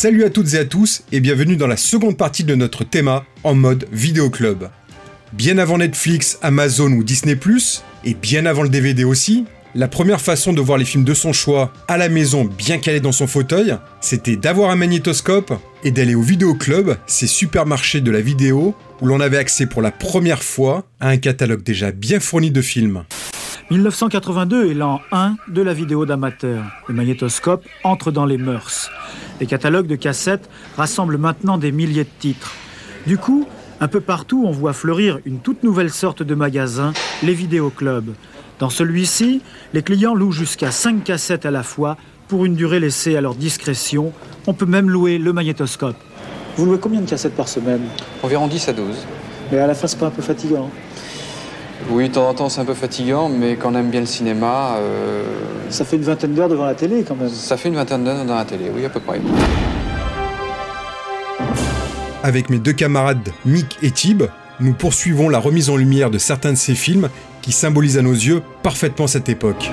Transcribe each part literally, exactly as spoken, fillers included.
Salut à toutes et à tous et bienvenue dans la seconde partie de notre théma en mode vidéo club. Bien avant Netflix, Amazon ou Disney plus, et bien avant le D V D aussi, la première façon de voir les films de son choix à la maison bien calé dans son fauteuil, c'était d'avoir un magnétoscope et d'aller au vidéo club, ces supermarchés de la vidéo où l'on avait accès pour la première fois à un catalogue déjà bien fourni de films. dix-neuf cent quatre-vingt-deux est l'an un de la vidéo d'amateur. Le magnétoscope entre dans les mœurs. Les catalogues de cassettes rassemblent maintenant des milliers de titres. Du coup, un peu partout, on voit fleurir une toute nouvelle sorte de magasin, les vidéoclubs. Dans celui-ci, les clients louent jusqu'à cinq cassettes à la fois pour une durée laissée à leur discrétion. On peut même louer le magnétoscope. Vous louez combien de cassettes par semaine ? Environ dix à douze. Mais à la fin, c'est pas un peu fatigant ? Oui, de temps en temps, c'est un peu fatigant, mais quand on aime bien le cinéma... Euh... Ça fait une vingtaine d'heures devant la télé, quand même. Ça fait une vingtaine d'heures devant la télé, oui, à peu près. Avec mes deux camarades Mick et Tib, nous poursuivons la remise en lumière de certains de ces films qui symbolisent à nos yeux parfaitement cette époque.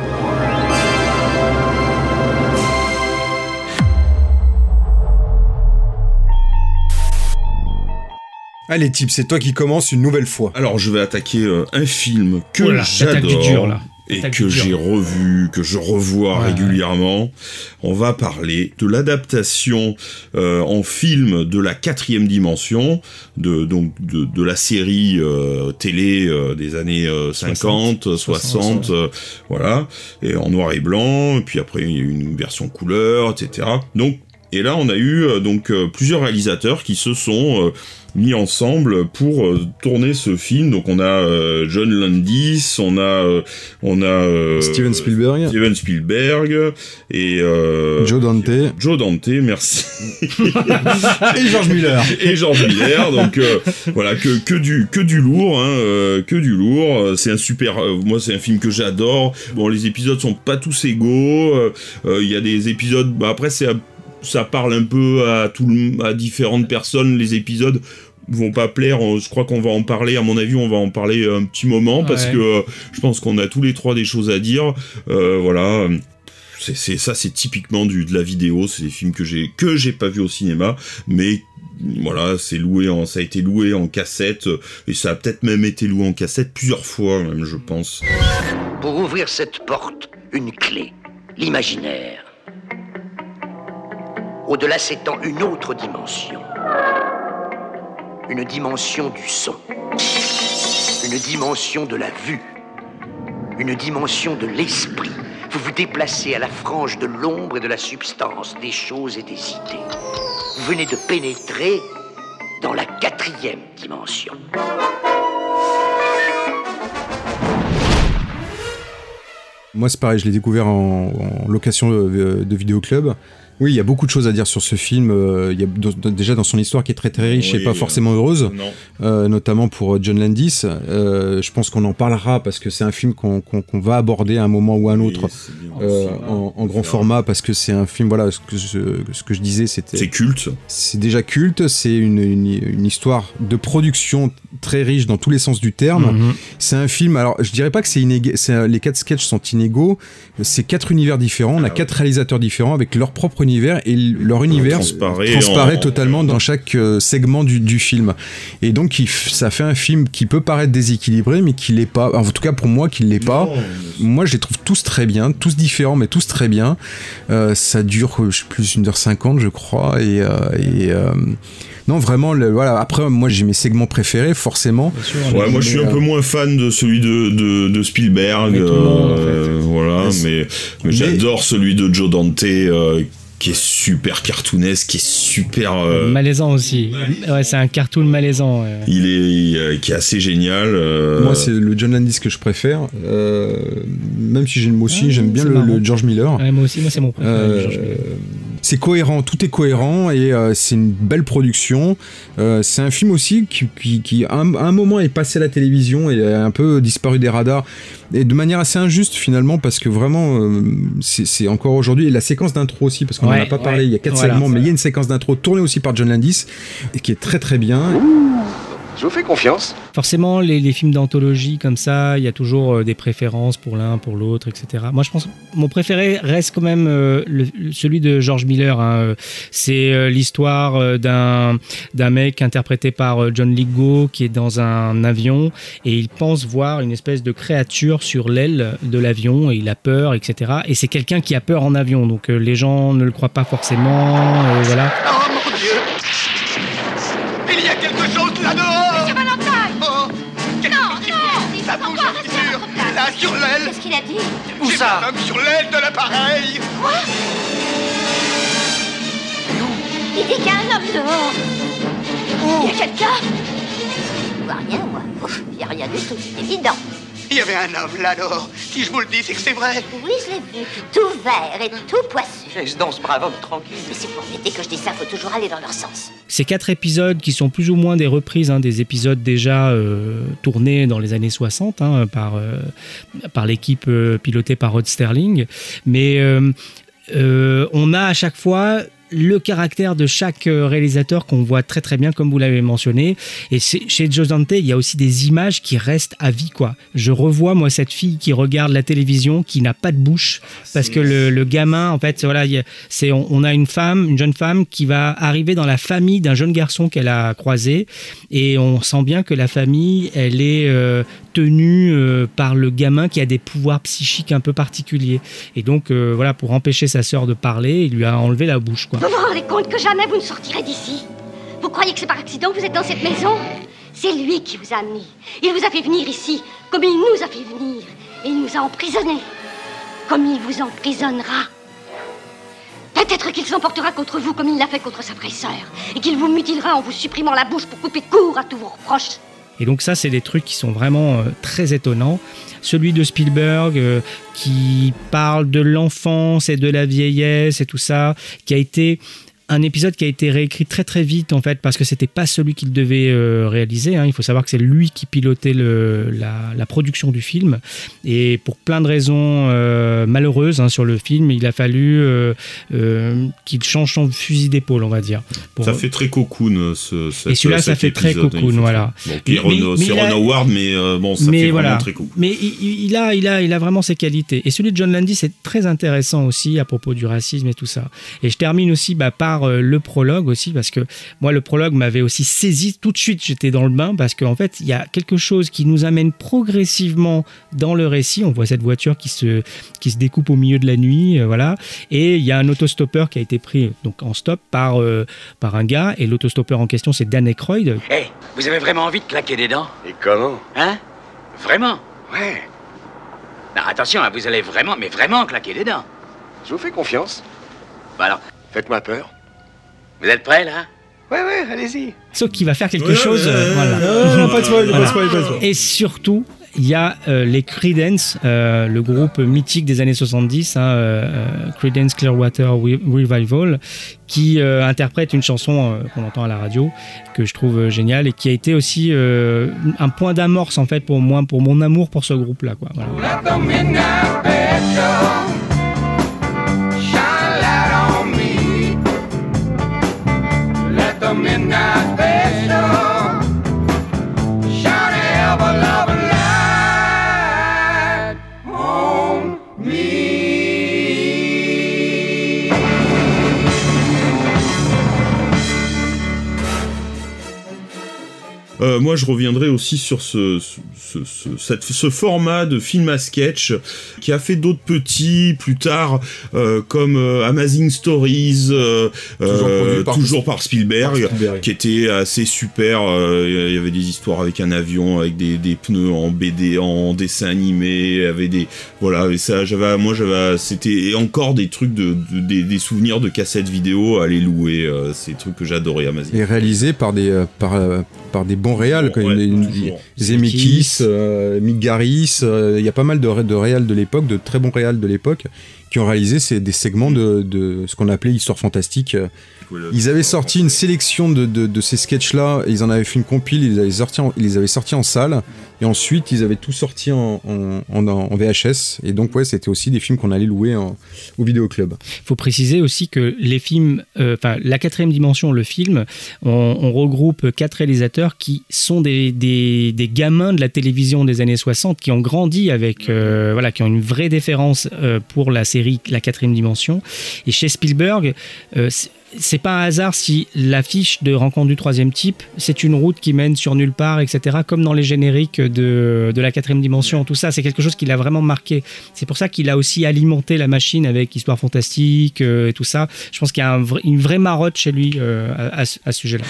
Allez Tib, c'est toi qui commence une nouvelle fois. Alors je vais attaquer euh, un film que Oula, j'adore dur, là. et Attaque que du dur. j'ai revu, que je revois Ouais, régulièrement. On va parler de l'adaptation euh, en film de La Quatrième Dimension, de donc de, de la série euh, télé euh, des années euh, cinquante, soixante, euh, voilà, et en noir et blanc. Et puis après il y a eu une version couleur, et cetera. Donc et là on a eu euh, donc euh, plusieurs réalisateurs qui se sont euh, mis ensemble pour euh, tourner ce film. Donc on a euh, John Landis, on a euh, on a euh, Steven Spielberg, Steven Spielberg et euh, Joe Dante, Joe Dante, merci. et George Miller. Et George Miller, donc euh, voilà, que que du que du lourd, hein, euh, que du lourd. C'est un super, euh, moi c'est un film que j'adore. Bon, les épisodes sont pas tous égaux. Il euh, euh, y a des épisodes. Bah, après c'est ça parle un peu à tout le, à différentes personnes. Les épisodes vont pas plaire, je crois qu'on va en parler, à mon avis on va en parler un petit moment, parce ouais. que euh, je pense qu'on a tous les trois des choses à dire, euh, voilà, c'est, c'est, ça c'est typiquement du, de la vidéo, c'est des films que j'ai, que j'ai pas vu au cinéma, mais voilà, c'est loué en, ça a été loué en cassette, et ça a peut-être même été loué en cassette plusieurs fois même, je pense. Pour ouvrir cette porte, une clé, l'imaginaire. Au-delà s'étend une autre dimension. Une dimension du son. Une dimension de la vue. Une dimension de l'esprit. Vous vous déplacez à la frange de l'ombre et de la substance, des choses et des idées. Vous venez de pénétrer dans la quatrième dimension. Moi c'est pareil, je l'ai découvert en, en location de, de vidéoclub. Oui, il y a beaucoup de choses à dire sur ce film. Euh, il y a d- déjà dans son histoire qui est très très riche oui, et pas forcément heureuse, euh, euh, notamment pour John Landis. Euh, je pense qu'on en parlera parce que c'est un film qu'on, qu'on, qu'on va aborder à un moment ou à un autre oui, euh, en, en grand format, parce que c'est un film, voilà, ce que je, ce que je disais, c'était... C'est culte. C'est déjà culte, c'est une, une, une histoire de production très riche dans tous les sens du terme. Mm-hmm. C'est un film, alors je dirais pas que c'est inégal, c'est, les quatre sketchs sont inégaux, c'est quatre univers différents, on a quatre réalisateurs différents avec leur propre univers, et leur univers transparaît, transparaît en... totalement dans chaque euh, segment du, du film. Et donc il, ça fait un film qui peut paraître déséquilibré, mais qui l'est pas. En tout cas pour moi, qui l'est pas. Non, moi je les trouve tous très bien, tous différents, mais tous très bien. Euh, ça dure je sais plus une heure cinquante, je crois, et, euh, et euh, non, vraiment, le, voilà. Après, moi, j'ai mes segments préférés, forcément. Sûr, ouais, moi, je suis un peu moins fan de celui de, de, de Spielberg, euh, monde, en fait. Voilà, mais, mais, mais j'adore celui de Joe Dante, euh, qui est super cartoonesque, qui est super... Euh... Malaisant aussi. Ouais, c'est un cartoon malaisant. Ouais. Il est... Euh, qui est assez génial. Euh... Moi, c'est le John Landis que je préfère. Euh, même si j'aime aussi, ah, j'aime bien le, le George Miller. Ouais, moi aussi, moi, c'est mon préféré. Euh, George Miller. C'est cohérent, tout est cohérent, et euh, c'est une belle production. Euh, c'est un film aussi qui, qui, qui à, un, à un moment est passé à la télévision et a un peu disparu des radars, et de manière assez injuste finalement, parce que vraiment euh, c'est, c'est encore aujourd'hui, et la séquence d'intro aussi, parce qu'on n'en ouais, a pas ouais, parlé, il y a quatre voilà, segments, mais il y a une séquence d'intro tournée aussi par John Landis et qui est très très bien. Je vous fais confiance. Forcément, les, les films d'anthologie comme ça, il y a toujours euh, des préférences pour l'un, pour l'autre, et cetera. Moi, je pense que mon préféré reste quand même euh, le, celui de George Miller. Hein. C'est euh, l'histoire euh, d'un, d'un mec interprété par euh, John Lithgow qui est dans un avion et il pense voir une espèce de créature sur l'aile de l'avion et il a peur, et cetera. Et c'est quelqu'un qui a peur en avion, donc euh, les gens ne le croient pas forcément. Euh, voilà. Oh mon Dieu! Il y a quelque chose là-dehors! Monsieur Valentine! Oh! Quelque Non, chose qui non! bouge. Ça bouge, j'en suis sûr! Là, sur l'aile! Qu'est-ce qu'il a dit? Où ça? J'ai un homme sur l'aile de l'appareil! Quoi? Il dit qu'il y a un homme dehors. Où? Il y a quelqu'un? Je vois rien, moi. Ouf, il n'y a rien du tout, c'est évident. Il y avait un homme là alors. Si je vous le dis, c'est que c'est vrai. Oui, je l'ai vu. Tout vert et tout poissu. Laisse donc ce brave homme tranquille. Mais c'est pour l'été que je dis ça, faut toujours aller dans leur sens. Ces quatre épisodes qui sont plus ou moins des reprises, hein, des épisodes déjà euh, tournés dans les années soixante hein, par, euh, par l'équipe euh, pilotée par Rod Serling. Mais euh, euh, on a à chaque fois le caractère de chaque réalisateur qu'on voit très très bien comme vous l'avez mentionné, et chez Joe Dante il y a aussi des images qui restent à vie quoi. Je revois moi cette fille qui regarde la télévision qui n'a pas de bouche parce que le, le gamin en fait voilà y a, c'est, on, on a une femme, une jeune femme qui va arriver dans la famille d'un jeune garçon qu'elle a croisé et on sent bien que la famille elle est euh, tenue euh, par le gamin qui a des pouvoirs psychiques un peu particuliers et donc euh, voilà pour empêcher sa sœur de parler il lui a enlevé la bouche quoi. Vous vous rendez compte que jamais vous ne sortirez d'ici? Vous croyez que c'est par accident que vous êtes dans cette maison? C'est lui qui vous a amené. Il vous a fait venir ici, comme il nous a fait venir. Et il nous a emprisonnés, comme il vous emprisonnera. Peut-être qu'il s'emportera contre vous comme il l'a fait contre sa vraie sœur. Et qu'il vous mutilera en vous supprimant la bouche pour couper court à tous vos reproches. Et donc ça, c'est des trucs qui sont vraiment euh, très étonnants. Celui de Spielberg euh, qui parle de l'enfance et de la vieillesse et tout ça, qui a été un épisode qui a été réécrit très très vite en fait parce que c'était pas celui qu'il devait euh, réaliser hein. Il faut savoir que c'est lui qui pilotait le, la, la production du film et pour plein de raisons euh, malheureuses hein, sur le film il a fallu euh, euh, qu'il change son fusil d'épaule on va dire pour... Ça fait très cocoon ce, cette, et celui-là ça fait très cocoon voilà bon, mais, Renaud, mais c'est Ron Howard mais euh, bon ça mais fait voilà. vraiment très cool mais il, il, a, il, a, il a vraiment ses qualités et celui de John Landis c'est très intéressant aussi à propos du racisme et tout ça et je termine aussi bah, par le prologue aussi parce que moi le prologue m'avait aussi saisi tout de suite j'étais dans le bain parce qu'en fait il y a quelque chose qui nous amène progressivement dans le récit on voit cette voiture qui se, qui se découpe au milieu de la nuit euh, voilà et il y a un autostoppeur qui a été pris donc en stop par, euh, par un gars et l'autostoppeur en question c'est Dan Aykroyd. Hé, hey, vous avez vraiment envie de claquer des dents? Et comment? Hein? Vraiment? Ouais. Non, attention, hein, vous allez vraiment, mais vraiment claquer des dents. Je vous fais confiance. Bah alors, faites-moi peur. Vous êtes prêts, là? Ouais, ouais, allez-y. Sauf qu'il va faire quelque ouais, chose. Ouais, euh, voilà. Non, non, pas de spoil, pas de spoil, pas de spoil. Et surtout, il y a euh, les Creedence, euh, le groupe mythique des années soixante-dix, hein, euh, Creedence Clearwater Revival, qui euh, interprète une chanson euh, qu'on entend à la radio, que je trouve euh, géniale et qui a été aussi euh, un point d'amorce en fait pour moi, pour mon amour pour ce groupe-là, quoi. Voilà. Midnight special, shine ever loving light on me. Euh, moi, je reviendrai aussi sur ce, ce, ce, cette, ce format de film à sketch qui a fait d'autres petits plus tard, euh, comme euh, Amazing Stories, euh, toujours, euh, par, toujours par, Spielberg, par Spielberg, qui était assez super. Euh, il y avait des histoires avec un avion, avec des, des pneus en B D, en dessin animé, avec des voilà. Et ça, j'avais, moi, j'avais, c'était encore des trucs de, de des, des souvenirs de cassettes vidéo à les louer. Euh, c'est des trucs que j'adorais Amazing. Et réalisé par des euh, par euh, par des bons réals, bon, ouais, une, une, Zemeckis, euh, Mick Garris, il euh, y a pas mal de, de réals de l'époque, de très bons réals de l'époque, qui ont réalisé ces, des segments de, de ce qu'on appelait Histoire Fantastique. Ils avaient sorti une sélection de, de, de ces sketchs-là, et ils en avaient fait une compile, ils les avaient sortis en, ils les avaient sortis en salle, et ensuite ils avaient tout sorti en, en, en, en V H S, et donc ouais, c'était aussi des films qu'on allait louer en, au vidéoclub. Il faut préciser aussi que les films, enfin euh, la quatrième dimension, le film, on, on regroupe quatre réalisateurs qui sont des, des, des gamins de la télévision des années soixante, qui ont grandi avec, euh, voilà, qui ont une vraie déférence euh, pour la série La quatrième dimension, et chez Spielberg, euh, c'est pas un hasard si l'affiche de Rencontre du troisième type, c'est une route qui mène sur nulle part, et cetera. Comme dans les génériques de, de la quatrième dimension, tout ça, c'est quelque chose qui l'a vraiment marqué. C'est pour ça qu'il a aussi alimenté la machine avec Histoire Fantastique euh, et tout ça. Je pense qu'il y a un vrai, une vraie marotte chez lui euh, à, à, à ce sujet-là.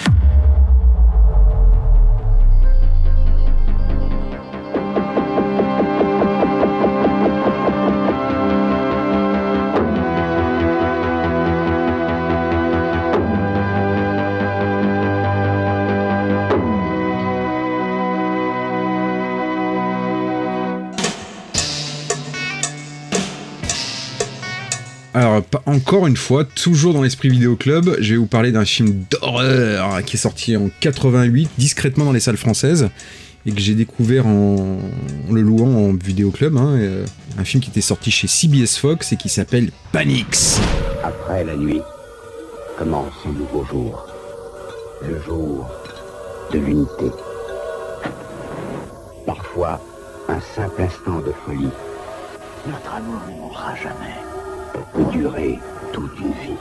Alors, encore une fois, toujours dans l'esprit vidéoclub, je vais vous parler d'un film d'horreur qui est sorti en quatre-vingt-huit, discrètement dans les salles françaises, et que j'ai découvert en, en le louant en vidéoclub, hein, euh, un film qui était sorti chez C B S Fox et qui s'appelle Panics. Après la nuit, commence un nouveau jour. Le jour de l'unité. Parfois, un simple instant de folie. Notre amour ne mourra jamais. Peut durer toute une vie.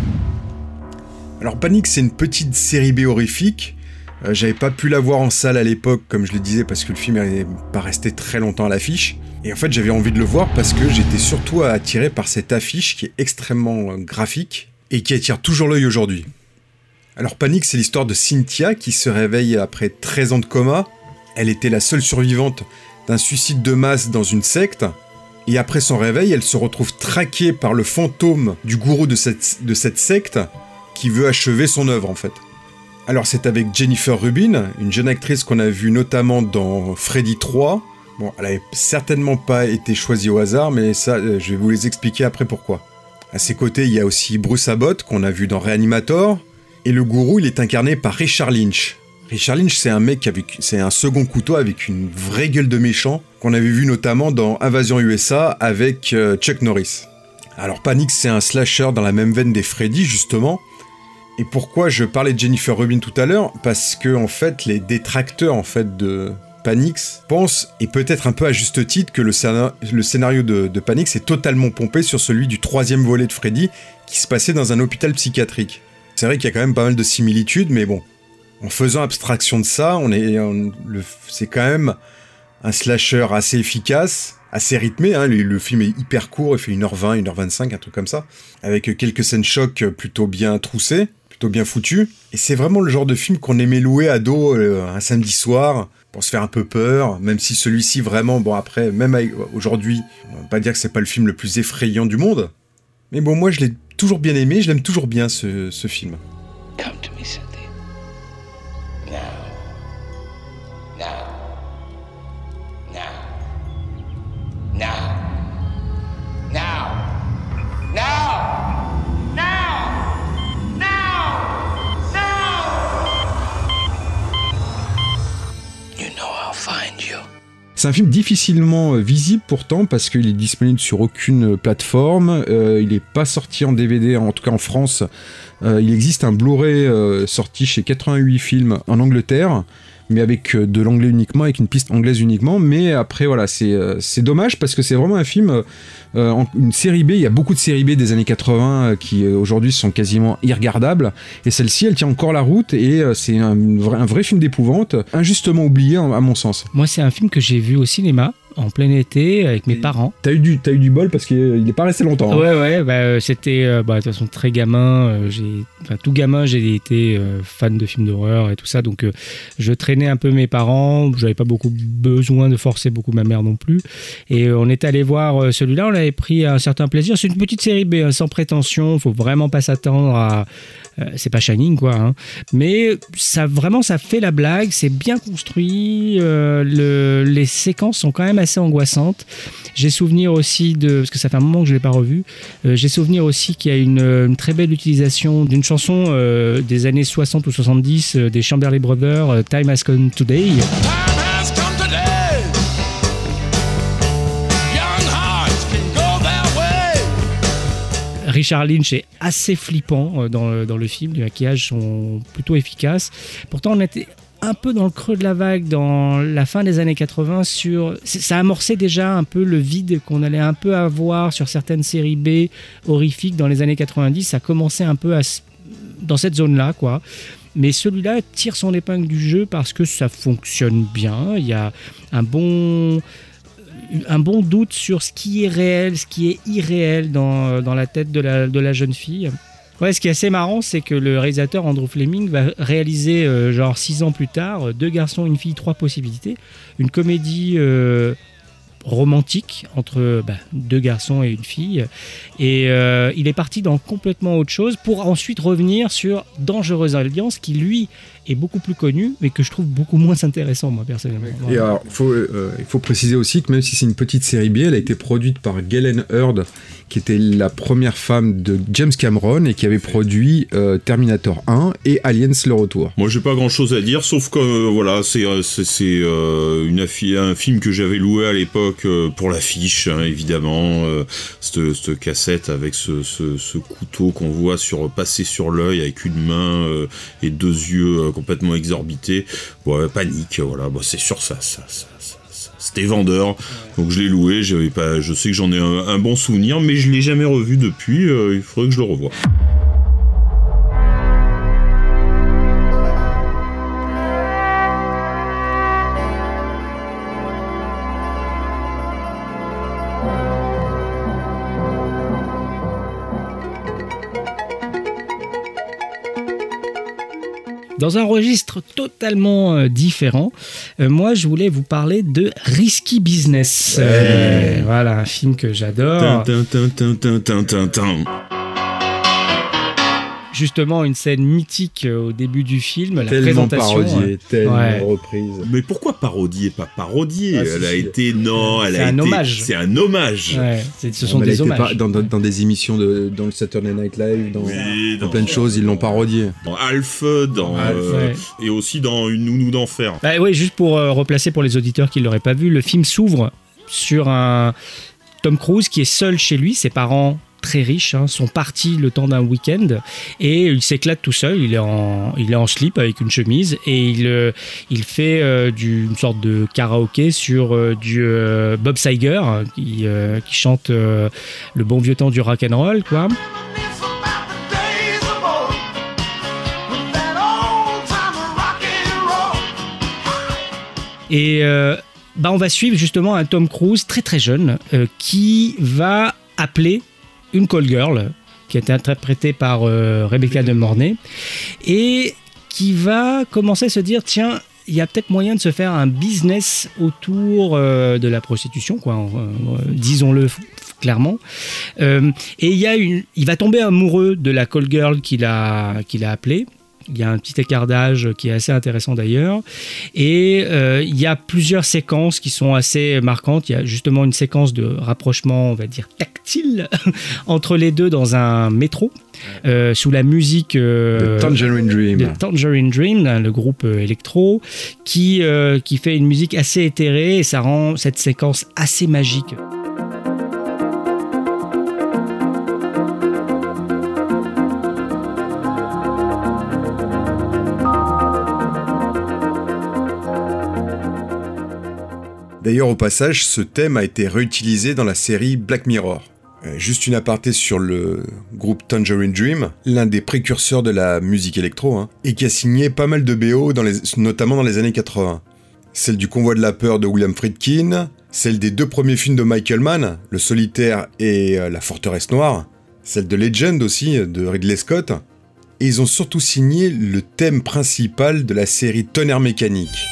Alors Panic, c'est une petite série B horrifique. Euh, j'avais pas pu la voir en salle à l'époque, comme je le disais, parce que le film n'est pas resté très longtemps à l'affiche. Et en fait, j'avais envie de le voir parce que j'étais surtout attiré par cette affiche qui est extrêmement graphique et qui attire toujours l'œil aujourd'hui. Alors Panic, c'est l'histoire de Cynthia qui se réveille après treize ans de coma. Elle était la seule survivante d'un suicide de masse dans une secte. Et après son réveil, elle se retrouve traquée par le fantôme du gourou de cette, de cette secte qui veut achever son œuvre en fait. Alors c'est avec Jennifer Rubin, une jeune actrice qu'on a vue notamment dans Freddy trois. Bon, elle n'avait certainement pas été choisie au hasard, mais ça, je vais vous les expliquer après pourquoi. À ses côtés, il y a aussi Bruce Abbott, qu'on a vu dans Reanimator. Et le gourou, il est incarné par Richard Lynch. Richard Lynch, c'est un mec avec, c'est un second couteau avec une vraie gueule de méchant qu'on avait vu notamment dans Invasion U S A avec euh, Chuck Norris. Alors Panic, c'est un slasher dans la même veine des Freddy justement. Et pourquoi je parlais de Jennifer Rubin tout à l'heure ? Parce que en fait, les détracteurs en fait de Panic pensent, et peut-être un peu à juste titre, que le, scénar- le scénario de, de Panic est totalement pompé sur celui du troisième volet de Freddy qui se passait dans un hôpital psychiatrique. C'est vrai qu'il y a quand même pas mal de similitudes, mais bon. En faisant abstraction de ça, on est, on, le, c'est quand même un slasher assez efficace, assez rythmé. Hein, le, le film est hyper court, il fait une heure vingt, une heure vingt-cinq, un truc comme ça, avec quelques scènes choc plutôt bien troussées, plutôt bien foutues. Et c'est vraiment le genre de film qu'on aimait louer à dos euh, un samedi soir pour se faire un peu peur, même si celui-ci vraiment, bon après, même avec, aujourd'hui, on va pas dire que c'est pas le film le plus effrayant du monde, mais bon, moi je l'ai toujours bien aimé, je l'aime toujours bien ce, ce film. Come to me, Cynthia. Now. Now. Now. Now. Now. Now. Now. Now. Now. You know I'll find you. C'est un film difficilement visible pourtant parce qu'il est disponible sur aucune plateforme, euh, il n'est pas sorti en D V D, en tout cas en France. Euh, il existe un Blu-ray euh, sorti chez quatre-vingt-huit Films en Angleterre, mais avec euh, de l'anglais uniquement, avec une piste anglaise uniquement. Mais après voilà, c'est, euh, c'est dommage parce que c'est vraiment un film, euh, en, une série B. Il y a beaucoup de séries B des années quatre-vingts euh, qui euh, aujourd'hui sont quasiment irregardables. Et celle-ci, elle tient encore la route et euh, c'est un vrai, un vrai film d'épouvante, injustement oublié à mon sens. Moi, c'est un film que j'ai vu au cinéma en plein été avec mes parents. T'as eu du, t'as eu du bol parce qu'il n'est pas resté longtemps. Hein. Ouais, ouais, bah, c'était euh, bah, de toute façon très gamin. Euh, j'ai, enfin, tout gamin, j'ai été euh, fan de films d'horreur et tout ça. Donc, euh, je traînais un peu mes parents. J'avais pas beaucoup besoin de forcer beaucoup ma mère non plus. Et euh, on est allé voir euh, celui-là. On avait pris un certain plaisir. C'est une petite série B, hein, sans prétention. Faut vraiment pas s'attendre à. Euh, c'est pas Shining, quoi. Hein. Mais ça, vraiment, ça fait la blague. C'est bien construit. Euh, le, les séquences sont quand même assez assez angoissante. J'ai souvenir aussi de, parce que ça fait un moment que je l'ai pas revu, euh, j'ai souvenir aussi qu'il y a une, une très belle utilisation d'une chanson euh, des années soixante ou soixante-dix euh, des Chamberlain Brothers, euh, Time Has Come Today. Richard Lynch est assez flippant dans le, dans le film, les maquillages sont plutôt efficaces. Pourtant, on était un peu dans le creux de la vague dans la fin des années quatre-vingts. Sur, ça amorçait déjà un peu le vide qu'on allait un peu avoir sur certaines séries B horrifiques dans les années quatre-vingt-dix. Ça commençait un peu à, dans cette zone-là, quoi. Mais celui-là tire son épingle du jeu parce que ça fonctionne bien. Il y a un bon... un bon doute sur ce qui est réel, ce qui est irréel dans, dans la tête de la, de la jeune fille. Ouais, ce qui est assez marrant, c'est que le réalisateur Andrew Fleming va réaliser, euh, genre six ans plus tard, Deux garçons, une fille, trois possibilités. Une comédie euh, romantique entre bah, deux garçons et une fille. Et euh, il est parti dans complètement autre chose pour ensuite revenir sur Dangereuse Alliance, qui lui est beaucoup plus connu, mais que je trouve beaucoup moins intéressant, moi, personnellement. Et alors, il faut, euh, il faut préciser aussi que même si c'est une petite série B, elle a été produite par Galen Hurd, qui était la première femme de James Cameron et qui avait produit euh, Terminator un et Aliens le retour. Moi, j'ai pas grand-chose à dire, sauf que, euh, voilà, c'est, c'est, c'est euh, une affi- un film que j'avais loué à l'époque euh, pour l'affiche, hein, évidemment, euh, cette, cette cassette avec ce, ce, ce couteau qu'on voit sur, passer sur l'œil avec une main euh, et deux yeux euh, complètement exorbité. Ouais, panique, voilà. Bon, c'est sûr, ça, ça, ça, ça, ça c'était vendeur. Donc je l'ai loué. J'avais pas, je sais que j'en ai un, un bon souvenir, mais je l'ai jamais revu depuis. Euh, il faudrait que je le revoie. Dans un registre totalement euh, différent, euh, moi je voulais vous parler de Risky Business. Ouais. Euh, voilà, un film que j'adore. Tin, tin, tin, tin, tin, tin, tin. Justement, une scène mythique au début du film, la tellement présentation. Parodiée, tellement ouais. reprise. Mais pourquoi parodier, pas parodier? Ah, Elle si, a si. été non, elle C'est a un été. hommage. C'est un hommage. Ouais, c'est, ce sont Non, mais elle a des été hommages. par- dans, dans, dans des émissions de, dans le Saturday Night Live, dans, Oui, dans dans- plein de choses, ils l'ont parodié. Dans Alf, dans Alf, euh, ouais. et aussi dans Une nounou d'enfer. Bah, oui, juste pour euh, replacer pour les auditeurs qui ne l'auraient pas vu, le film s'ouvre sur un Tom Cruise qui est seul chez lui, ses parents très riches hein, sont partis le temps d'un week-end et il s'éclate tout seul, il est en, il est en slip avec une chemise et il, euh, il fait euh, du, une sorte de karaoké sur euh, du euh, Bob Seger hein, qui, euh, qui chante euh, le bon vieux temps du rock'n'roll quoi. Et euh, bah on va suivre justement un Tom Cruise très très jeune euh, qui va appeler une call girl qui est interprétée par euh, Rebecca De Mornay et qui va commencer à se dire tiens il y a peut-être moyen de se faire un business autour euh, de la prostitution quoi euh, disons-le f- clairement euh, et il y a une il va tomber amoureux de la call girl qu'il a qu'il a appelée. Il y a un petit écart d'âge qui est assez intéressant d'ailleurs. Et euh, il y a plusieurs séquences qui sont assez marquantes. Il y a justement une séquence de rapprochement, on va dire, tactile entre les deux dans un métro, euh, sous la musique euh, The Tangerine Dream. de Tangerine Dream, le groupe euh, électro, qui, euh, qui fait une musique assez éthérée et ça rend cette séquence assez magique. D'ailleurs, au passage, ce thème a été réutilisé dans la série Black Mirror. Euh, juste une aparté sur le groupe Tangerine Dream, l'un des précurseurs de la musique électro, hein, et qui a signé pas mal de B O, dans les, notamment dans les années quatre-vingts. Celle du Convoi de la peur de William Friedkin, celle des deux premiers films de Michael Mann, Le Solitaire et euh, La Forteresse Noire, celle de Legend aussi, de Ridley Scott, et ils ont surtout signé le thème principal de la série Tonnerre Mécanique.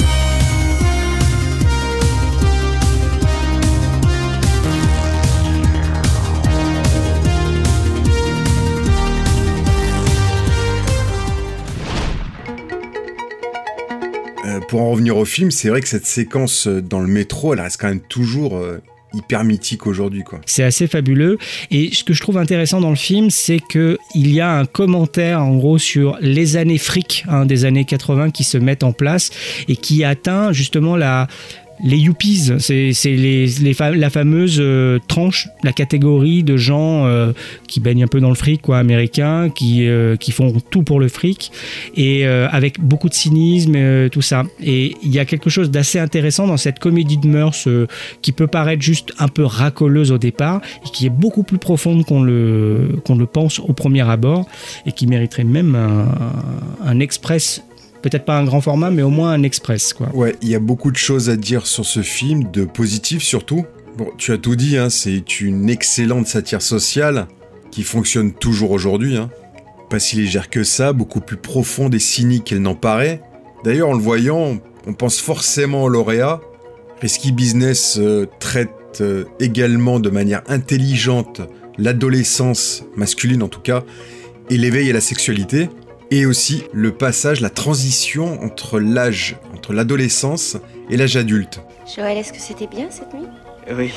pour en revenir au film, c'est vrai que cette séquence dans le métro, elle reste quand même toujours euh, hyper mythique aujourd'hui, quoi. C'est assez fabuleux. Et ce que je trouve intéressant dans le film, c'est qu'il y a un commentaire, en gros, sur les années fric hein, des années quatre-vingts qui se mettent en place et qui atteint justement la... Les yuppies, c'est, c'est les, les fa- la fameuse euh, tranche, la catégorie de gens euh, qui baignent un peu dans le fric, quoi, américains, qui, euh, qui font tout pour le fric, et euh, avec beaucoup de cynisme, euh, tout ça. Et il y a quelque chose d'assez intéressant dans cette comédie de mœurs euh, qui peut paraître juste un peu racoleuse au départ, et qui est beaucoup plus profonde qu'on le, qu'on le pense au premier abord, et qui mériterait même un, un express. Peut-être pas un grand format, mais au moins un express, quoi. Ouais, il y a beaucoup de choses à dire sur ce film, de positif surtout. Bon, tu as tout dit, hein, c'est une excellente satire sociale qui fonctionne toujours aujourd'hui. Hein. Pas si légère que ça, beaucoup plus profonde et cynique qu'elle n'en paraît. D'ailleurs, en le voyant, on pense forcément au lauréat. Risky Business euh, traite euh, également de manière intelligente l'adolescence, masculine en tout cas, et l'éveil à la sexualité. Et aussi le passage, la transition entre l'âge, entre l'adolescence et l'âge adulte. Joël, est-ce que c'était bien cette nuit ? Oui.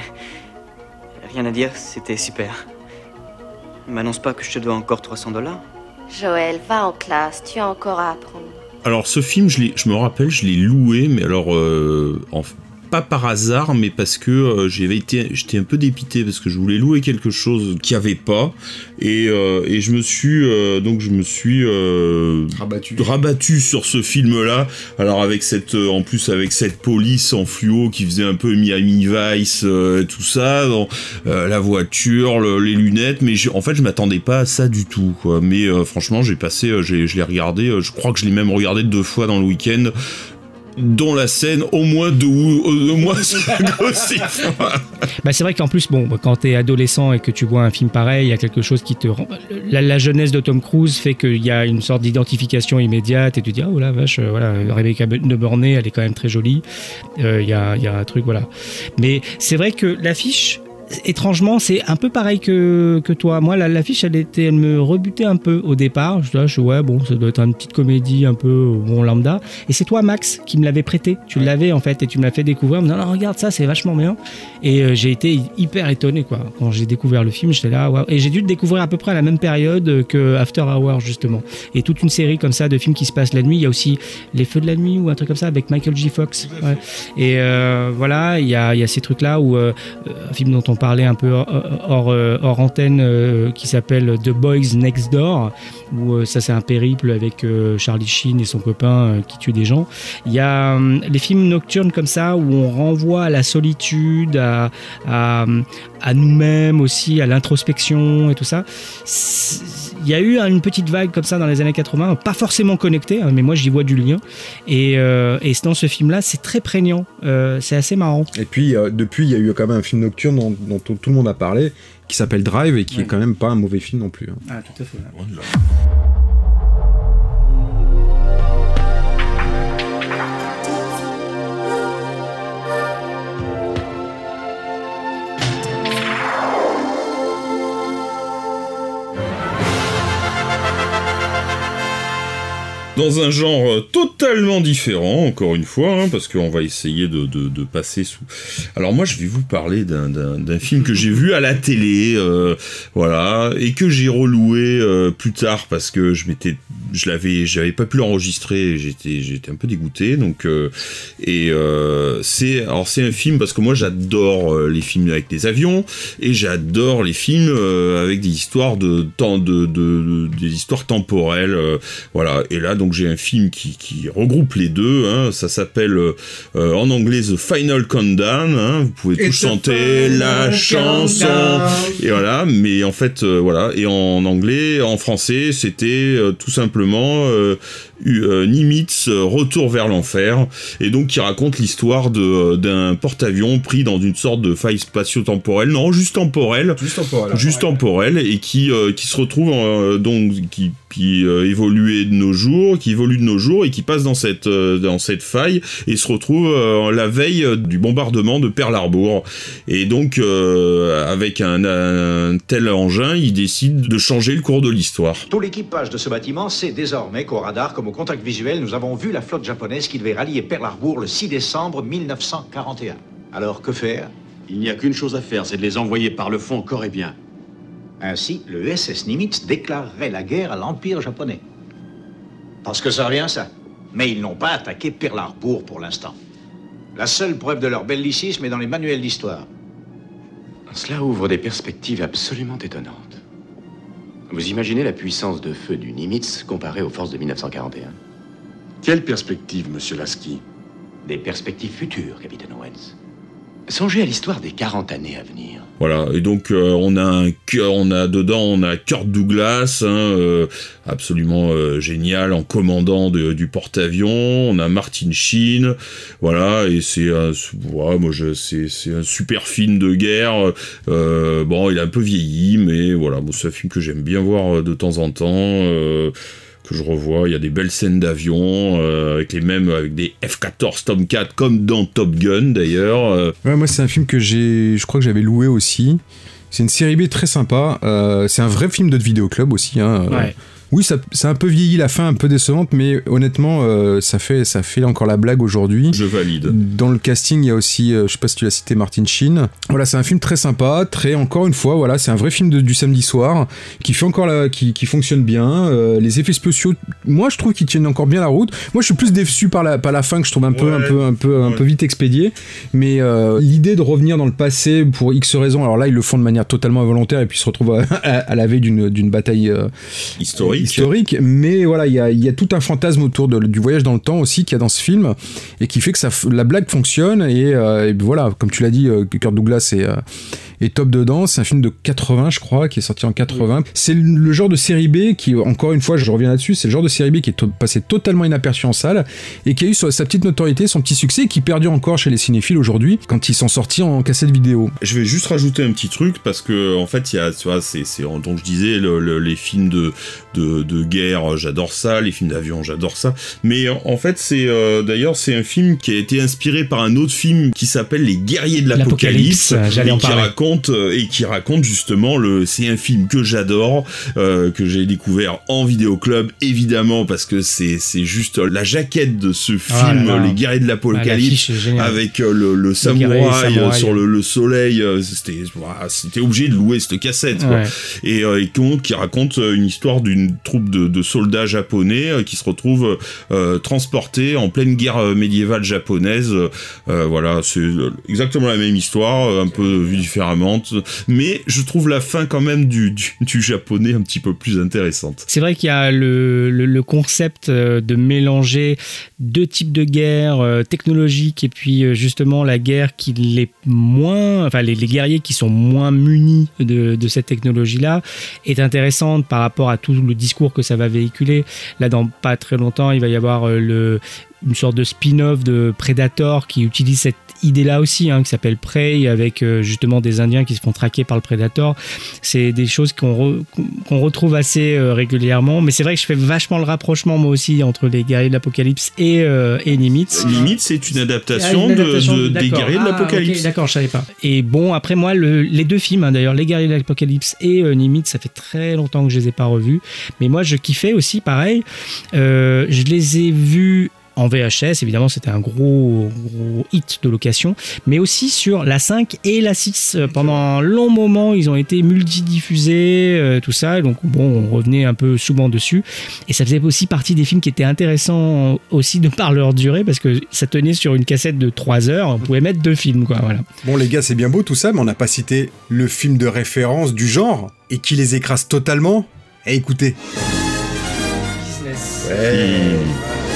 Rien à dire, c'était super. Ne m'annonce pas que je te dois encore trois cents dollars. Joël, va en classe, tu as encore à apprendre. Alors ce film, je, l'ai, je me rappelle, je l'ai loué, mais alors... Euh, en... pas par hasard, mais parce que euh, j'avais été, j'étais un peu dépité parce que je voulais louer quelque chose qu'il n'y avait pas, et, euh, et je me suis euh, donc je me suis euh, rabattu. rabattu sur ce film-là. Alors avec cette, euh, en plus avec cette police en fluo qui faisait un peu Miami Vice, euh, tout ça, dans, euh, la voiture, le, les lunettes, mais en fait je m'attendais pas à ça du tout, quoi. Mais euh, franchement j'ai passé, euh, j'ai, je l'ai regardé, euh, je crois que je l'ai même regardé deux fois dans le week-end. Dont la scène au moins deux au moins bah c'est vrai qu'en plus bon quand t'es adolescent et que tu vois un film pareil, il y a quelque chose qui te rend... la, la jeunesse de Tom Cruise fait qu'il y a une sorte d'identification immédiate et tu te dis oh la vache euh, voilà Rebecca de Mornay elle est quand même très jolie, il euh, y a il y a un truc voilà, mais c'est vrai que l'affiche étrangement, c'est un peu pareil que, que toi. Moi, la, l'affiche, elle, était, elle me rebutait un peu au départ. Je dis, ouais, bon, ça doit être une petite comédie un peu bon lambda. Et c'est toi, Max, qui me l'avais prêté. Tu ouais. l'avais, en fait, et tu me l'as fait découvrir. En me disant, non, regarde ça, c'est vachement bien. Et euh, j'ai été hyper étonné, quoi. Quand j'ai découvert le film, j'étais là, wow. Et j'ai dû le découvrir à peu près à la même période que After Hours, justement. Et toute une série comme ça de films qui se passent la nuit. Il y a aussi Les Feux de la Nuit ou un truc comme ça avec Michael J. Fox. Ouais. Et euh, voilà, il y a, il y a ces trucs-là où euh, un film dont on parlait un peu hors, hors, hors antenne euh, qui s'appelle The Boys Next Door, où euh, ça c'est un périple avec euh, Charlie Sheen et son copain euh, qui tue des gens. Il y a euh, les films nocturnes comme ça où on renvoie à la solitude, à, à, à nous-mêmes aussi, à l'introspection et tout ça. Il y a eu une petite vague comme ça dans les années quatre-vingts, pas forcément connectée, hein, mais moi j'y vois du lien. Et, euh, et dans ce film-là, c'est très prégnant, euh, c'est assez marrant. Et puis euh, depuis, il y a eu quand même un film nocturne dont, dont tout, tout le monde a parlé, qui s'appelle Drive et qui ouais. est quand même pas un mauvais film non plus. Hein. Ah, tout à fait. Ouais. Dans un genre totalement différent, encore une fois, hein, parce qu'on va essayer de, de, de passer sous... Alors moi, je vais vous parler d'un, d'un, d'un film que j'ai vu à la télé, euh, voilà, et que j'ai reloué euh, plus tard, parce que je m'étais... Je l'avais... J'avais pas pu l'enregistrer, j'étais, j'étais un peu dégoûté, donc... Euh, et euh, c'est... Alors c'est un film, parce que moi, j'adore euh, les films avec des avions, et j'adore les films euh, avec des histoires de... temps de, de, de, des histoires temporelles, euh, voilà, et là, donc j'ai un film qui, qui regroupe les deux, hein, ça s'appelle euh, en anglais The Final Countdown, hein, vous pouvez tous chanter la chanson, et voilà, mais en fait, euh, voilà, et en anglais, en français, c'était euh, tout simplement euh, euh, Nimitz, Retour vers l'enfer, et donc qui raconte l'histoire de, d'un porte-avions pris dans une sorte de faille spatio-temporelle, non, juste temporelle, juste temporelle, juste temporelle, et qui, euh, qui se retrouve, en, donc, qui, qui euh, évoluait de nos jours, qui évolue de nos jours et qui passe dans cette euh, dans cette faille et se retrouve euh, la veille euh, du bombardement de Pearl Harbor. Et donc euh, avec un, un tel engin, il décide de changer le cours de l'histoire. Tout l'équipage de ce bâtiment sait désormais qu'au radar comme au au contact visuel, nous avons vu la flotte japonaise qui devait rallier Pearl Harbor le six décembre mille neuf cent quarante et un. Alors, que faire? Il n'y a qu'une chose à faire, c'est de les envoyer par le fond corps et bien. Ainsi, le U S S Nimitz déclarerait la guerre à l'Empire japonais. Parce que ça revient, ça. Mais ils n'ont pas attaqué Pearl Harbor pour l'instant. La seule preuve de leur bellicisme est dans les manuels d'histoire. Cela ouvre des perspectives absolument étonnantes. Vous imaginez la puissance de feu du Nimitz comparée aux forces de mille neuf cent quarante et un? Quelle perspective, monsieur Lasky? Des perspectives futures, capitaine Owens. Songez à l'histoire des quarante années à venir. Voilà, et donc euh, on a un on a dedans on a Kirk Douglas, hein, euh, absolument euh, génial en commandant de, du porte-avions. On a Martin Sheen, voilà, et c'est un, ouais, moi je c'est c'est un super film de guerre. Euh, bon, il est un peu vieilli, mais voilà, bon, c'est un film que j'aime bien voir de temps en temps. Euh, que je revois, il y a des belles scènes d'avion euh, avec les mêmes, avec des F quatorze Tomcat comme dans Top Gun d'ailleurs. Euh. Ouais, moi c'est un film que j'ai, je crois que j'avais loué aussi. C'est une série B très sympa. Euh, c'est un vrai film de vidéoclub aussi. Hein. Ouais. Oui, ça, ça a un peu vieilli, la fin un peu décevante, mais honnêtement, euh, ça fait ça fait encore la blague aujourd'hui. Je valide. Dans le casting, il y a aussi, euh, je sais pas si tu l'as cité, Martin Sheen. Voilà, c'est un film très sympa, très encore une fois, voilà, c'est un vrai film de, du samedi soir qui fait encore la, qui, qui fonctionne bien. Euh, les effets spéciaux, moi, je trouve qu'ils tiennent encore bien la route. Moi, je suis plus déçu par la par la fin que je trouve un peu ouais, un peu un peu ouais. un peu vite expédiée. Mais euh, l'idée de revenir dans le passé pour X raisons, alors là, ils le font de manière totalement involontaire et puis ils se retrouvent à, à, à la veille d'une d'une bataille euh, historique. historique, mais voilà, il y a, y a tout un fantasme autour de, du voyage dans le temps aussi qu'il y a dans ce film et qui fait que ça, la blague fonctionne et, euh, et voilà, comme tu l'as dit, euh, Kirk Douglas est, euh, est top dedans. C'est un film de quatre-vingts, je crois, qui est sorti en quatre-vingts. Oui. C'est le, le genre de série B qui, encore une fois, je reviens là-dessus, c'est le genre de série B qui est to- passé totalement inaperçu en salle et qui a eu sa, sa petite notoriété, son petit succès, et qui perdure encore chez les cinéphiles aujourd'hui quand ils sont sortis en cassette vidéo. Je vais juste rajouter un petit truc parce que en fait, il y a, tu vois, c'est, c'est donc je disais le, le, les films de de, de guerre, j'adore ça, les films d'avion, j'adore ça. Mais en fait, c'est euh, d'ailleurs c'est un film qui a été inspiré par un autre film qui s'appelle Les Guerriers de l'Apocalypse, L'Apocalypse, j'allais en qui parler. raconte euh, et qui raconte justement le. C'est un film que j'adore, euh, que j'ai découvert en vidéoclub, évidemment parce que c'est c'est juste la jaquette de ce film, ah là là. Les Guerriers de l'Apocalypse, ah, avec euh, le, le samouraï euh, sur le, le soleil. Euh, c'était voilà, c'était obligé de louer cette cassette. Quoi. Ouais. Et, euh, et qui raconte une histoire d'une troupe de, de soldats japonais euh, qui se retrouvent euh, transportés en pleine guerre médiévale japonaise. Euh, voilà, c'est exactement la même histoire, un peu vue différemment, mais je trouve la fin quand même du, du, du japonais un petit peu plus intéressante. C'est vrai qu'il y a le, le, le concept de mélanger deux types de guerre euh, technologiques et puis justement la guerre qui les moins, enfin les, les guerriers qui sont moins munis de, de cette technologie-là est intéressante par rapport à tout le discours que ça va véhiculer. Là, dans pas très longtemps, il va y avoir euh, le une sorte de spin-off de Predator qui utilise cette idée-là aussi, hein, qui s'appelle Prey, avec euh, justement des Indiens qui se font traquer par le Predator. C'est des choses qu'on, re, qu'on retrouve assez euh, régulièrement, mais c'est vrai que je fais vachement le rapprochement moi aussi entre les Guerriers de l'Apocalypse et, euh, et Nimitz. Nimitz, c'est une adaptation, ah, une adaptation de, de, des Guerriers de l'Apocalypse. Ah, okay, d'accord, je savais pas. Et bon, après moi, le, les deux films, hein, d'ailleurs, les Guerriers de l'Apocalypse et euh, Nimitz, ça fait très longtemps que je les ai pas revus, mais moi je kiffais aussi, pareil. Euh, je les ai vus en V H S, évidemment, c'était un gros, gros hit de location, mais aussi sur la cinq et la six. Pendant un long moment, ils ont été multidiffusés, euh, tout ça, donc bon, on revenait un peu souvent dessus, et ça faisait aussi partie des films qui étaient intéressants aussi de par leur durée, parce que ça tenait sur une cassette de trois heures, on pouvait mettre deux films, quoi, voilà. Bon les gars, c'est bien beau tout ça, mais on n'a pas cité le film de référence du genre, et qui les écrase totalement. Eh, écoutez. Business. Ouais. Mmh.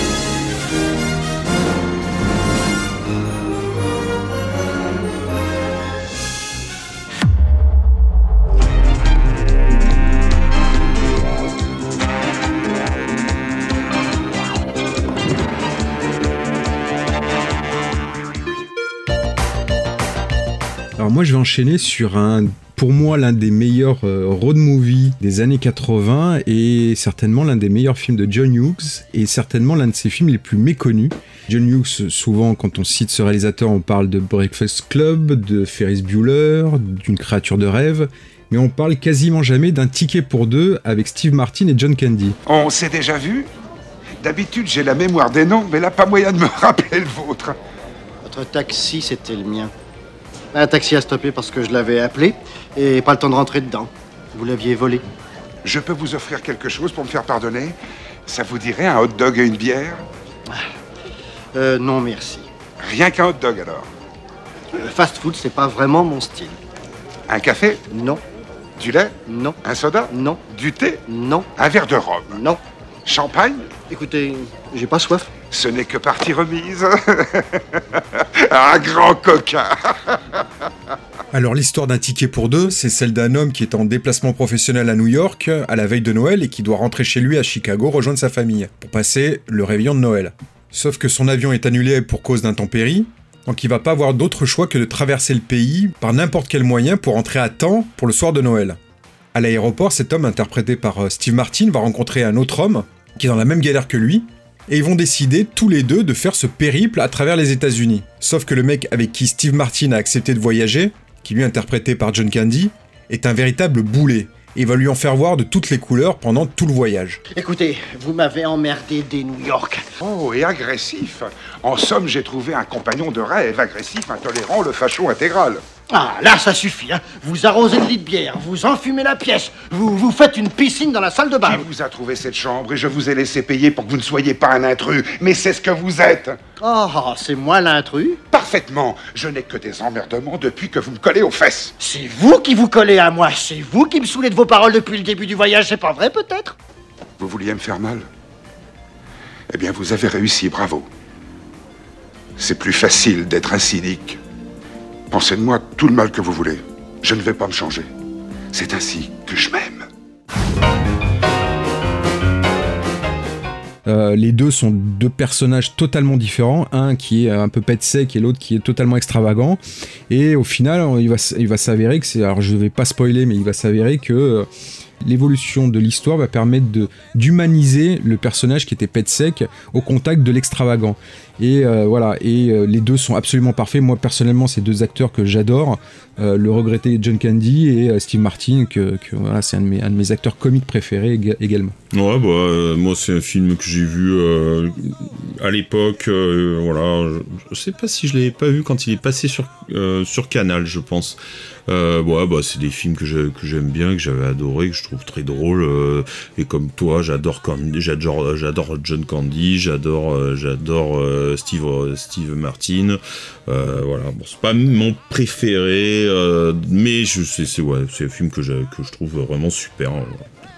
Alors moi je vais enchaîner sur un, pour moi l'un des meilleurs euh, road movies des années quatre-vingts et certainement l'un des meilleurs films de John Hughes et certainement l'un de ses films les plus méconnus. John Hughes, souvent quand on cite ce réalisateur on parle de Breakfast Club, de Ferris Bueller, d'une créature de rêve, mais on parle quasiment jamais d'un Ticket pour deux avec Steve Martin et John Candy. On s'est déjà vu ? D'habitude, j'ai la mémoire des noms, mais là, pas moyen de me rappeler le vôtre. Votre taxi, c'était le mien. Un taxi a stoppé parce que je l'avais appelé et pas le temps de rentrer dedans. Vous l'aviez volé. Je peux vous offrir quelque chose pour me faire pardonner? Ça vous dirait un hot dog et une bière? Euh, non, merci. Rien qu'un hot dog, alors? Le fast-food, c'est pas vraiment mon style. Un café? Non. Du lait? Non. Un soda? Non. Du thé? Non. Un verre de rhum? Non. Champagne? Écoutez, j'ai pas soif. Ce n'est que partie remise. Un grand coquin. Alors l'histoire d'un ticket pour deux, c'est celle d'un homme qui est en déplacement professionnel à New York à la veille de Noël et qui doit rentrer chez lui à Chicago rejoindre sa famille pour passer le réveillon de Noël. Sauf que son avion est annulé pour cause d'intempéries, donc il va pas avoir d'autre choix que de traverser le pays par n'importe quel moyen pour rentrer à temps pour le soir de Noël. À l'aéroport, cet homme, interprété par Steve Martin, va rencontrer un autre homme qui est dans la même galère que lui, et ils vont décider tous les deux de faire ce périple à travers les États-Unis. Sauf que le mec avec qui Steve Martin a accepté de voyager, qui lui est interprété par John Candy, est un véritable boulet, et il va lui en faire voir de toutes les couleurs pendant tout le voyage. Écoutez, vous m'avez emmerdé dès New York. Oh, et agressif. En somme, j'ai trouvé un compagnon de rêve, agressif, intolérant, le facho intégral. Ah, là, ça suffit, hein. Vous arrosez de lit de bière, vous enfumez la pièce, vous, vous faites une piscine dans la salle de bain. Qui vous a trouvé cette chambre et je vous ai laissé payer pour que vous ne soyez pas un intrus, mais c'est ce que vous êtes. Oh, c'est moi l'intrus? Parfaitement. Je n'ai que des emmerdements depuis que vous me collez aux fesses. C'est vous qui vous collez à moi, c'est vous qui me saoulez de vos paroles depuis le début du voyage, c'est pas vrai peut-être? Vous vouliez me faire mal? Eh bien, vous avez réussi, bravo. C'est plus facile d'être un cynique. Pensez de moi tout le mal que vous voulez. Je ne vais pas me changer. C'est ainsi que je m'aime. Euh, les deux sont deux personnages totalement différents, un qui est un peu pet sec et l'autre qui est totalement extravagant, et au final il va, il va s'avérer que c'est, alors je vais pas spoiler, mais il va s'avérer que euh, l'évolution de l'histoire va permettre de, d'humaniser le personnage qui était pet sec au contact de l'extravagant. Et euh, voilà, et euh, les deux sont absolument parfaits. Moi personnellement, c'est deux acteurs que j'adore, euh, le regretté John Candy et euh, Steve Martin, que, que voilà, c'est un de mes, un de mes acteurs comiques préférés ég- également. Ouais, bah euh, moi c'est un film que j'ai vu euh, à l'époque. Euh, voilà, je, je sais pas si je l'avais pas vu quand il est passé sur euh, sur Canal, je pense. Euh, ouais, bah c'est des films que, je, que j'aime bien, que j'avais adoré, que je trouve très drôle. Euh, et comme toi, j'adore Candy, j'adore, j'adore John Candy, j'adore, euh, j'adore euh, Steve, euh, Steve Martin. Euh, voilà, bon, c'est pas mon préféré, euh, mais je, c'est, c'est, ouais, c'est un film que je, que je trouve vraiment super. Hein,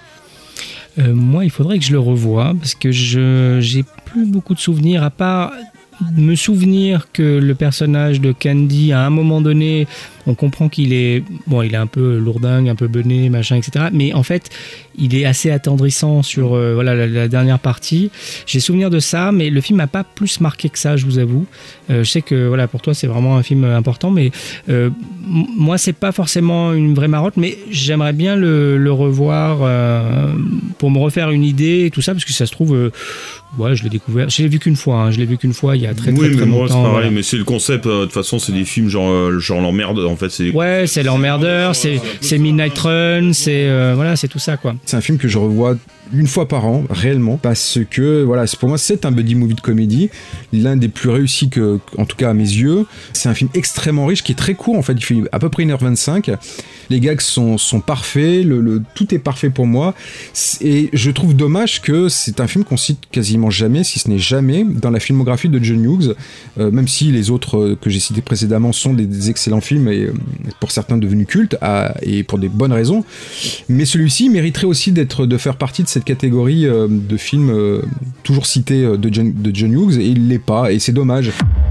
voilà. Euh, moi, il faudrait que je le revoie parce que je j'ai plus beaucoup de souvenirs à part me souvenir que le personnage de Candy, à un moment donné, on comprend qu'il est bon, il est un peu lourdingue, un peu bené, machin, et cetera. Mais en fait, il est assez attendrissant sur euh, voilà la, la dernière partie. J'ai souvenir de ça, mais le film m'a pas plus marqué que ça, je vous avoue. Euh, je sais que voilà pour toi c'est vraiment un film important, mais euh, m- moi c'est pas forcément une vraie marotte, mais j'aimerais bien le, le revoir euh, pour me refaire une idée et tout ça, parce que ça se trouve. Euh, Ouais, je l'ai découvert. Je l'ai vu qu'une fois. Hein. Je l'ai vu qu'une fois il y a très très, oui, très, très mais moi, longtemps. c'est pareil. Voilà. Mais c'est le concept. Euh, de toute façon, c'est des films genre euh, genre l'emmerde. En fait, c'est. Ouais, c'est l'emmerdeur, c'est c'est Midnight Run, c'est euh, voilà, c'est tout ça quoi. C'est un film que je revois une fois par an, réellement, parce que voilà, c'est, pour moi c'est un buddy movie de comédie, l'un des plus réussis que, en tout cas à mes yeux. C'est un film extrêmement riche qui est très court en fait, il fait à peu près une heure vingt-cinq. Les gags sont, sont parfaits, le, le, tout est parfait pour moi, et je trouve dommage que c'est un film qu'on cite quasiment jamais, si ce n'est jamais, dans la filmographie de John Hughes, euh, même si les autres euh, que j'ai cités précédemment sont des, des excellents films, et euh, pour certains devenus cultes, à, et pour des bonnes raisons, mais celui-ci mériterait aussi d'être, de faire partie de cette catégorie euh, de films euh, toujours cités euh, de, John, de John Hughes, et il l'est pas, et c'est dommage.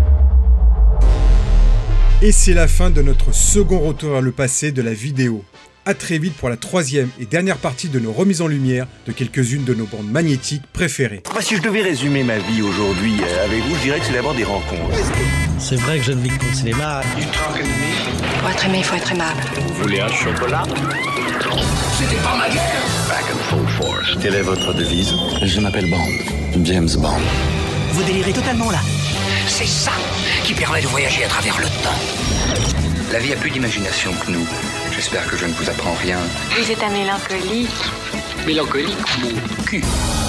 Et c'est la fin de notre second retour vers le passé de la vidéo. A très vite pour la troisième et dernière partie de nos remises en lumière de quelques-unes de nos bandes magnétiques préférées. Bah, si je devais résumer ma vie aujourd'hui euh, avec vous, je dirais que c'est d'abord des rencontres. C'est vrai que je ne vis que pour le cinéma. Pour être aimé, il faut être aimable. Vous voulez un chocolat? C'était pas ma guerre. Back and full force. Quelle est votre devise? Je m'appelle Bond, James Bond. Vous délirez totalement là. C'est ça qui permet de voyager à travers le temps. La vie a plus d'imagination que nous. J'espère que je ne vous apprends rien. Vous êtes un mélancolique. Mélancolique, mon cul.